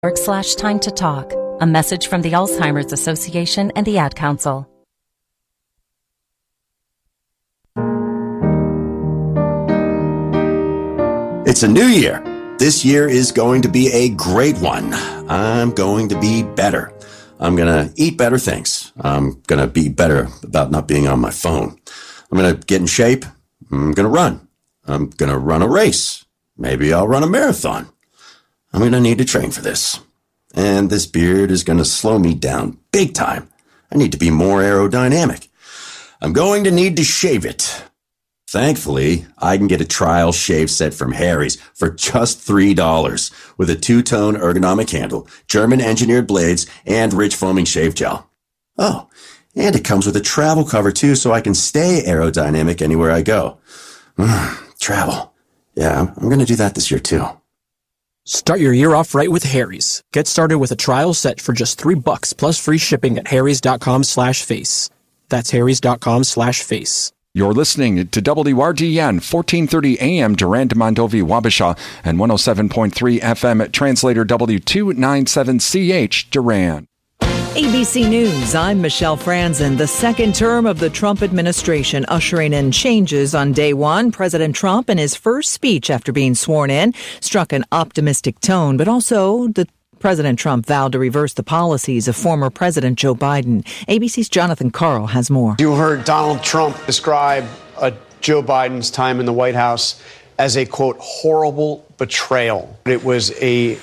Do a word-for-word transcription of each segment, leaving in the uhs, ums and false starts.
Org slash time to talk. A message from the Alzheimer's Association and the Ad Council. It's a new year. This year is going to be a great one. I'm going to be better. I'm going to eat better things. I'm going to be better about not being on my phone. I'm going to get in shape. I'm going to run. I'm going to run a race. Maybe I'll run a marathon. I'm going to need to train for this. And this beard is going to slow me down big time. I need to be more aerodynamic. I'm going to need to shave it. Thankfully, I can get a trial shave set from Harry's for just three dollars with a two-tone ergonomic handle, German-engineered blades, and rich foaming shave gel. Oh, and it comes with a travel cover too, so I can stay aerodynamic anywhere I go. Travel. Yeah, I'm going to do that this year too. Start your year off right with Harry's. Get started with a trial set for just three bucks plus free shipping at harrys.com slash face. That's harrys.com slash face. You're listening to W R D N, fourteen thirty A M, Durand, Mondovi, Wabasha, and one oh seven point three F M Translator W two ninety-seven C H, Durand. A B C News, I'm Michelle Franzen. The second term of the Trump administration ushering in changes on day one. President Trump, in his first speech after being sworn in, struck an optimistic tone, but also the President Trump vowed to reverse the policies of former President Joe Biden. A B C's Jonathan Karl has more. You heard Donald Trump describe uh, Joe Biden's time in the White House as a, quote, horrible betrayal. It was a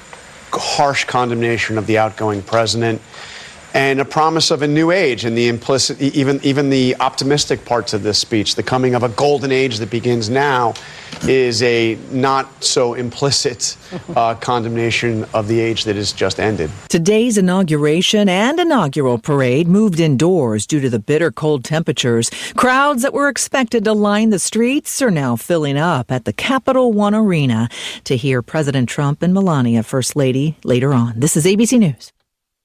harsh condemnation of the outgoing president and a promise of a new age, and the implicit, even even the optimistic parts of this speech, the coming of a golden age that begins now, is a not so implicit uh, condemnation of the age that has just ended. Today's inauguration and inaugural parade moved indoors due to the bitter cold temperatures. Crowds that were expected to line the streets are now filling up at the Capital One Arena to hear President Trump and Melania, First Lady, later on. This is A B C News.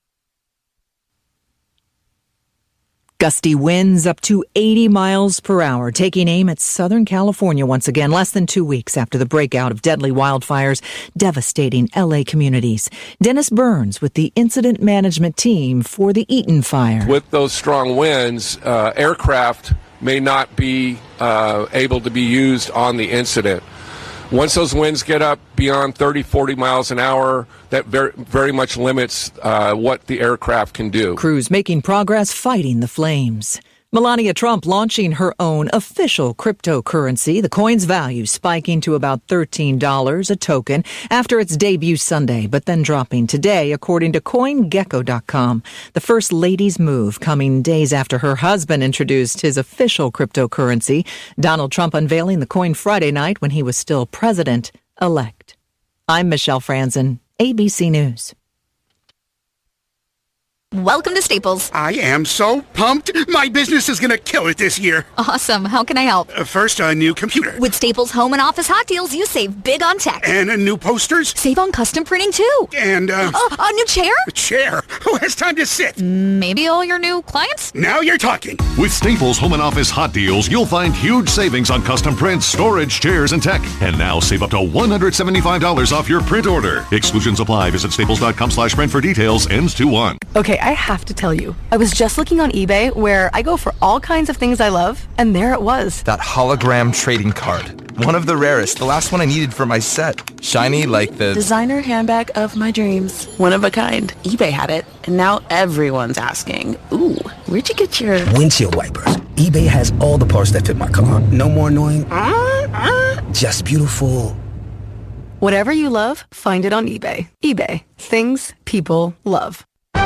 Gusty winds up to eighty miles per hour, taking aim at Southern California once again, less than two weeks after the breakout of deadly wildfires devastating L A communities. Dennis Burns with the incident management team for the Eaton fire. With those strong winds, uh, aircraft may not be uh, able to be used on the incident. Once those winds get up beyond thirty, forty miles an hour, that very, very much limits uh, what the aircraft can do. Crews making progress fighting the flames. Melania Trump launching her own official cryptocurrency, the coin's value spiking to about thirteen dollars a token after its debut Sunday, but then dropping today, according to coin gecko dot com. The First Lady's move coming days after her husband introduced his official cryptocurrency, Donald Trump unveiling the coin Friday night when he was still president-elect. I'm Michelle Franzen, A B C News. Welcome to Staples. I am so pumped. My business is going to kill it this year. Awesome. How can I help? Uh, first, a new computer. With Staples Home and Office Hot Deals, you save big on tech. And a new posters. Save on custom printing, too. And, uh... Uh, a new chair? A chair? Who has time to sit? Maybe all your new clients? Now you're talking. With Staples Home and Office Hot Deals, you'll find huge savings on custom prints, storage, chairs, and tech. And now save up to one hundred seventy-five dollars off your print order. Exclusions apply. Visit staples.com slash print for details. Ends two one. Okay, I have to tell you. I was just looking on eBay where I go for all kinds of things I love, and there it was. That hologram trading card. One of the rarest. The last one I needed for my set. Shiny like the... designer handbag of my dreams. One of a kind. eBay had it, and now everyone's asking, ooh, where'd you get your... windshield wipers. eBay has all the parts that fit my car. No more annoying... Uh, uh. Just beautiful. Whatever you love, find it on eBay. eBay. Things people love.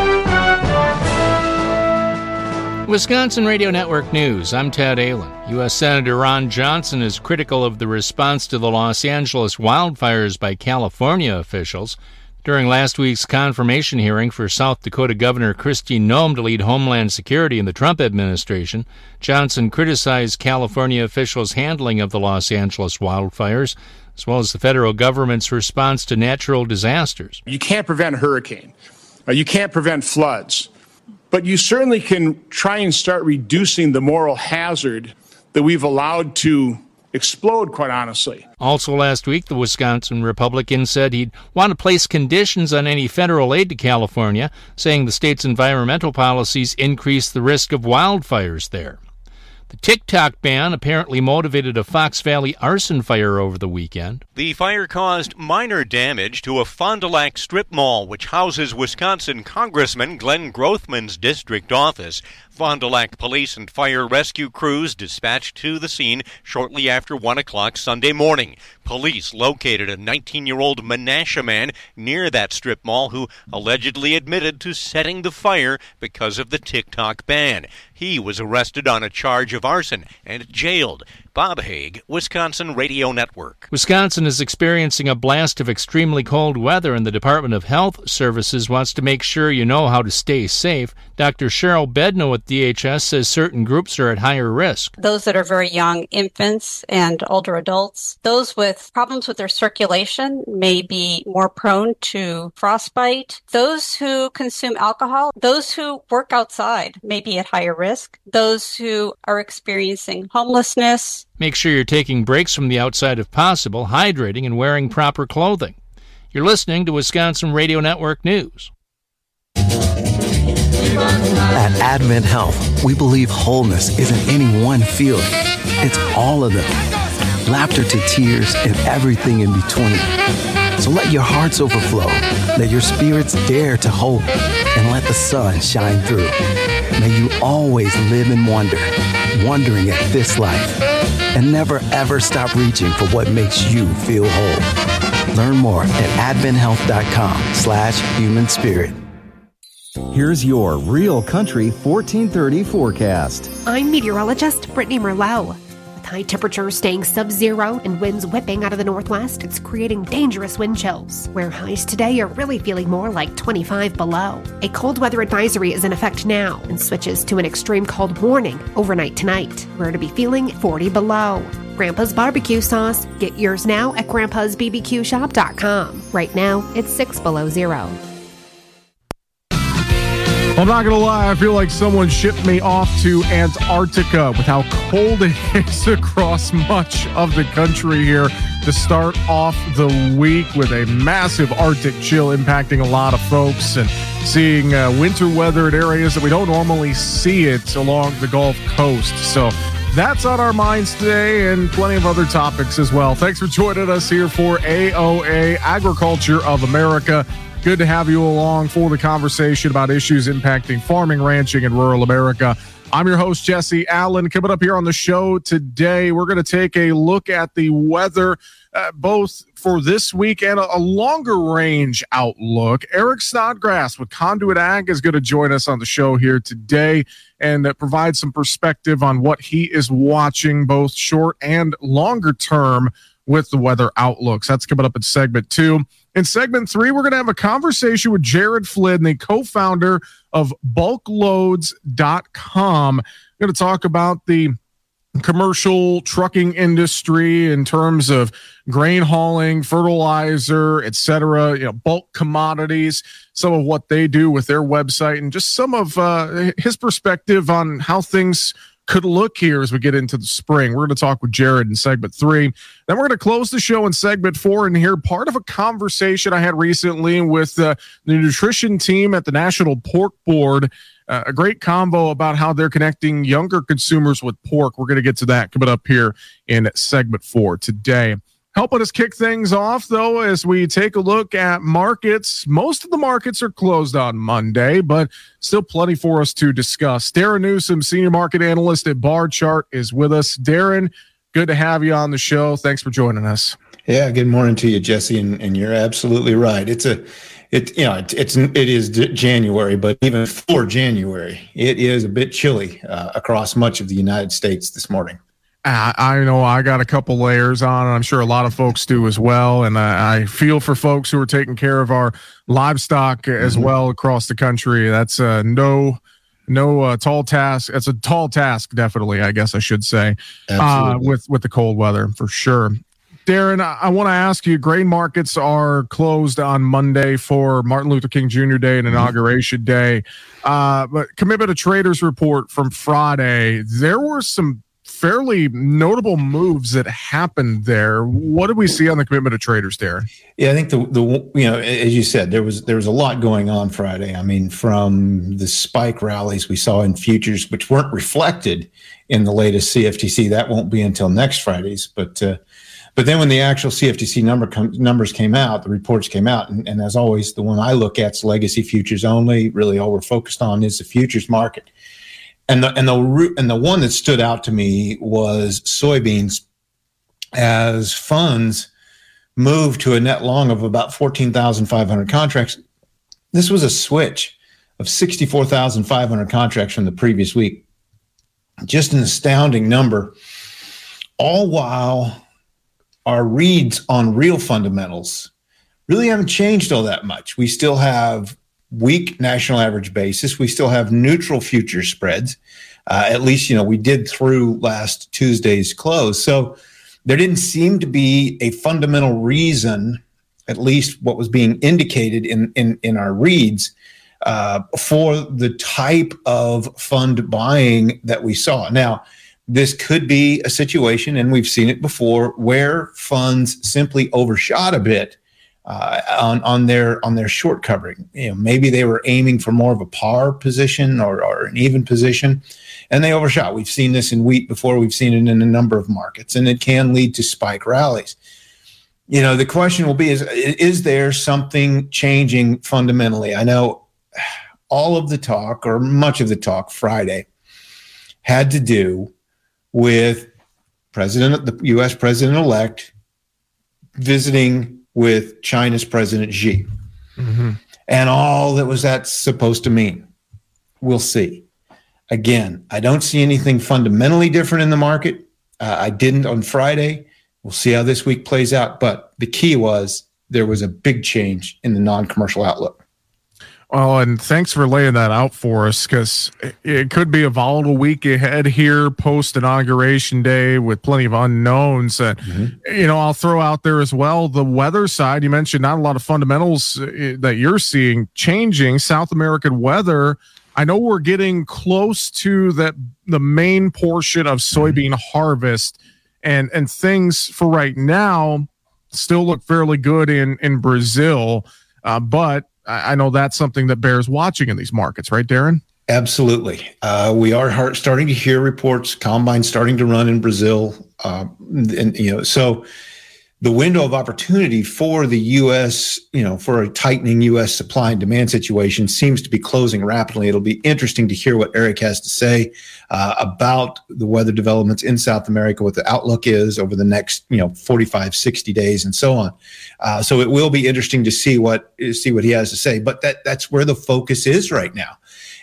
Wisconsin Radio Network News, I'm Ted Allen. U S Senator Ron Johnson is critical of the response to the Los Angeles wildfires by California officials. During last week's confirmation hearing for South Dakota Governor Kristi Noem to lead Homeland Security in the Trump administration, Johnson criticized California officials' handling of the Los Angeles wildfires, as well as the federal government's response to natural disasters. You can't prevent a hurricane. Uh, you can't prevent floods. But you certainly can try and start reducing the moral hazard that we've allowed to explode, quite honestly. Also last week, the Wisconsin Republican said he'd want to place conditions on any federal aid to California, saying the state's environmental policies increase the risk of wildfires there. The TikTok ban apparently motivated a Fox Valley arson fire over the weekend. The fire caused minor damage to a Fond du Lac strip mall, which houses Wisconsin Congressman Glenn Grothman's district office. Fond du Lac police and fire rescue crews dispatched to the scene shortly after one o'clock Sunday morning. Police located a nineteen-year-old Menasha man near that strip mall who allegedly admitted to setting the fire because of the TikTok ban. He was arrested on a charge of arson and jailed. Bob Haig, Wisconsin Radio Network. Wisconsin is experiencing a blast of extremely cold weather, and the Department of Health Services wants to make sure you know how to stay safe. Doctor Cheryl Bedno at D H S says certain groups are at higher risk. Those that are very young, infants and older adults, those with problems with their circulation may be more prone to frostbite. Those who consume alcohol, those who work outside may be at higher risk. Those who are experiencing homelessness. Make sure you're taking breaks from the outside if possible, hydrating, and wearing proper clothing. You're listening to Wisconsin Radio Network News. At Advent Health, we believe wholeness isn't any one feeling. It's all of them. Laughter to tears and everything in between. So let your hearts overflow. Let your spirits dare to hope. And let the sun shine through. May you always live in wonder, wondering at this life. And never ever stop reaching for what makes you feel whole. Learn more at adventhealth.com slash human spirit. Here's your Real Country fourteen thirty forecast. I'm meteorologist Brittany Merlot. With high temperatures staying sub-zero and winds whipping out of the northwest, it's creating dangerous wind chills, where highs today are really feeling more like twenty-five below. A cold weather advisory is in effect now and switches to an extreme cold warning overnight tonight. We're to be feeling forty below. Grandpa's barbecue sauce. Get yours now at grandpas b b q shop dot com. Right now, it's six below zero. I'm not going to lie, I feel like someone shipped me off to Antarctica with how cold it is across much of the country here to start off the week with a massive Arctic chill impacting a lot of folks and seeing uh, winter weather in areas that we don't normally see it along the Gulf Coast. So that's on our minds today and plenty of other topics as well. Thanks for joining us here for A O A, Agriculture of America. Good to have you along for the conversation about issues impacting farming, ranching, and rural America. I'm your host, Jesse Allen. Coming up here on the show today, we're going to take a look at the weather, uh, both for this week and a, a longer range outlook. Eric Snodgrass with Conduit Ag is going to join us on the show here today and uh, provide some perspective on what he is watching, both short and longer term, with the weather outlooks. That's coming up in segment two. In segment three, we're going to have a conversation with Jared Flynn, the co-founder of bulk loads dot com. We're going to talk about the commercial trucking industry in terms of grain hauling, fertilizer, et cetera, you know, bulk commodities, some of what they do with their website, and just some of uh, his perspective on how things could look here as we get into the spring. We're going to talk with Jared in segment three. Then we're going to close the show in segment four and hear part of a conversation I had recently with uh, the nutrition team at the National Pork Board. Uh, a great convo about how they're connecting younger consumers with pork. We're going to get to that coming up here in segment four today. Helping us kick things off, though, as we take a look at markets. Most of the markets are closed on Monday, but still plenty for us to discuss. Darren Newsom, senior market analyst at Bar Chart, is with us. Darren, good to have you on the show. Thanks for joining us. Yeah, good morning to you, Jesse, and, and you're absolutely right. It's a, it you know, it, it's it is January, but even for January, it is a bit chilly uh, across much of the United States this morning. I, I know I got a couple layers on, and I'm sure a lot of folks do as well. And I, I feel for folks who are taking care of our livestock as mm-hmm. well across the country. That's uh, no, no uh, tall task. It's a tall task, definitely, I guess I should say, uh, with, with the cold weather for sure. Darren, I, I want to ask you, grain markets are closed on Monday for Martin Luther King Junior Day and Inauguration mm-hmm. Day. Uh, but Commitment of Traders report from Friday, there were some fairly notable moves that happened there. What did we see on the commitment of traders, Darren? Yeah, I think the the you know, as you said, there was there was a lot going on Friday. I mean, from the spike rallies we saw in futures, which weren't reflected in the latest C F T C. That won't be until next Friday's. But uh, but then when the actual C F T C number com- numbers came out, the reports came out, and, and as always, the one I look at is legacy futures only. Really, all we're focused on is the futures market. And the and the and the one that stood out to me was soybeans, as funds moved to a net long of about fourteen thousand five hundred contracts. This was a switch of sixty-four thousand five hundred contracts from the previous week. Just an astounding number, all while our reads on real fundamentals really haven't changed all that much. We still have weak national average basis. We still have neutral future spreads. Uh, at least, you know, we did through last Tuesday's close. So there didn't seem to be a fundamental reason, at least what was being indicated in, in, in our reads, uh, for the type of fund buying that we saw. Now, this could be a situation, and we've seen it before, where funds simply overshot a bit Uh, on on their on their short covering. You know, maybe they were aiming for more of a par position or, or an even position, and they overshot. We've seen this in wheat before. We've seen it in a number of markets, and it can lead to spike rallies. You know, the question will be: is is there something changing fundamentally? I know all of the talk, or much of the talk Friday, had to do with President, the U S President-elect, visiting with China's President Xi, mm-hmm. and all that was that supposed to mean. We'll see. Again, I don't see anything fundamentally different in the market. Uh, I didn't on Friday. We'll see how this week plays out. But the key was there was a big change in the non-commercial outlook. Well, and thanks for laying that out for us, because it could be a volatile week ahead here post-inauguration day with plenty of unknowns. And, mm-hmm. you know, I'll throw out there as well the weather side. You mentioned not a lot of fundamentals that you're seeing changing. South American weather, I know we're getting close to that the main portion of soybean mm-hmm. harvest, and, and things for right now still look fairly good in, in Brazil, uh, but I know that's something that bears watching in these markets, right, Darren? Absolutely. Uh, we are starting to hear reports, combine starting to run in Brazil. Uh, and, you know, so the window of opportunity for the U S, you know, for a tightening U S supply and demand situation seems to be closing rapidly. It'll be interesting to hear what Eric has to say uh, about the weather developments in South America, what the outlook is over the next, you know, forty-five, sixty days and so on. Uh, so it will be interesting to see what, see what he has to say, but that that's where the focus is right now.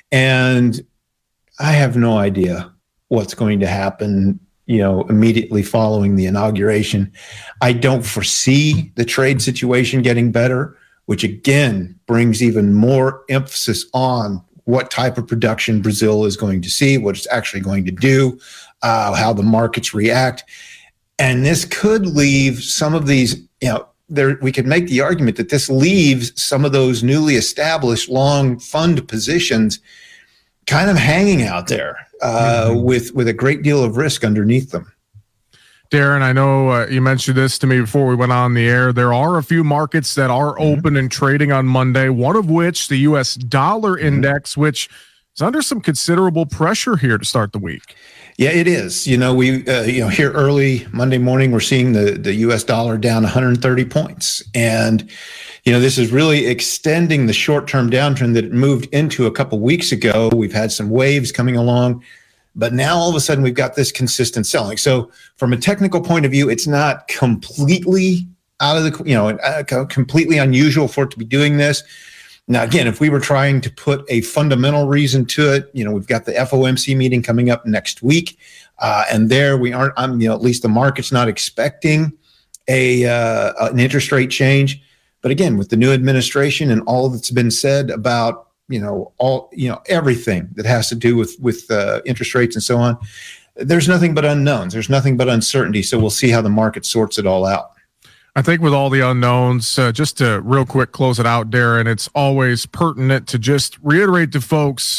And I have no idea what's going to happen, you know, immediately following the inauguration. I don't foresee the trade situation getting better, which again brings even more emphasis on what type of production Brazil is going to see, what it's actually going to do, uh, how the markets react. And this could leave some of these, you know, there, we could make the argument that this leaves some of those newly established long fund positions kind of hanging out there uh, mm-hmm. with, with a great deal of risk underneath them. Darren, I know uh, you mentioned this to me before we went on the air. There are a few markets that are mm-hmm. open and trading on Monday, one of which the U S dollar mm-hmm. index, which is under some considerable pressure here to start the week. Yeah, it is. You know, we, uh, you know, here early Monday morning, we're seeing the, the U S dollar down one hundred thirty points. And, you know, this is really extending the short-term downtrend that it moved into a couple weeks ago. We've had some waves coming along, but now all of a sudden we've got this consistent selling. So from a technical point of view, it's not completely out of the, you know, uh, completely unusual for it to be doing this. Now, again, if we were trying to put a fundamental reason to it, you know, we've got the F O M C meeting coming up next week. Uh, and there we aren't, I'm, you know, at least the market's not expecting a uh, an interest rate change. But again, with the new administration and all that's been said about, you know, all, you know, everything that has to do with, with uh, interest rates and so on, there's nothing but unknowns. There's nothing but uncertainty. So we'll see how the market sorts it all out. I think with all the unknowns, uh, just to real quick close it out, Darren, it's always pertinent to just reiterate to folks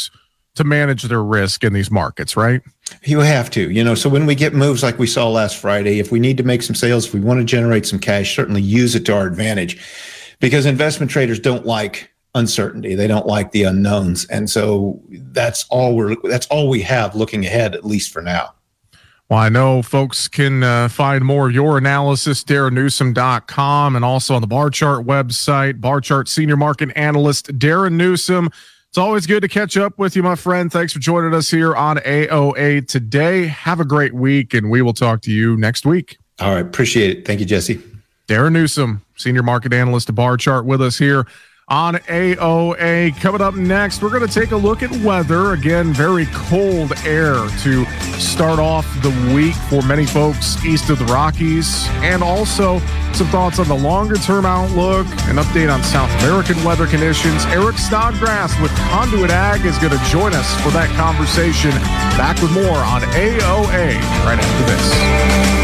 to manage their risk in these markets, right? You have to, you know, so when we get moves like we saw last Friday, if we need to make some sales, if we want to generate some cash, certainly use it to our advantage, because investment traders don't like uncertainty. They don't like the unknowns. And so that's all we're, that's all we have looking ahead, at least for now. Well, I know folks can uh, find more of your analysis, Darren Newsom dot com, and also on the Bar Chart website. Bar Chart Senior Market Analyst Darren Newsom. It's always good to catch up with you, my friend. Thanks for joining us here on A O A today. Have a great week, and we will talk to you next week. All right. Appreciate it. Thank you, Jesse. Darren Newsom, Senior Market Analyst at Bar Chart, with us here on A O A. Coming up next, we're going to take a look at weather. Again, very cold air to start off the week for many folks east of the Rockies, and also some thoughts on the longer-term outlook, an update on South American weather conditions. Eric Snodgrass with Conduit Ag is going to join us for that conversation. Back with more on A O A right after this.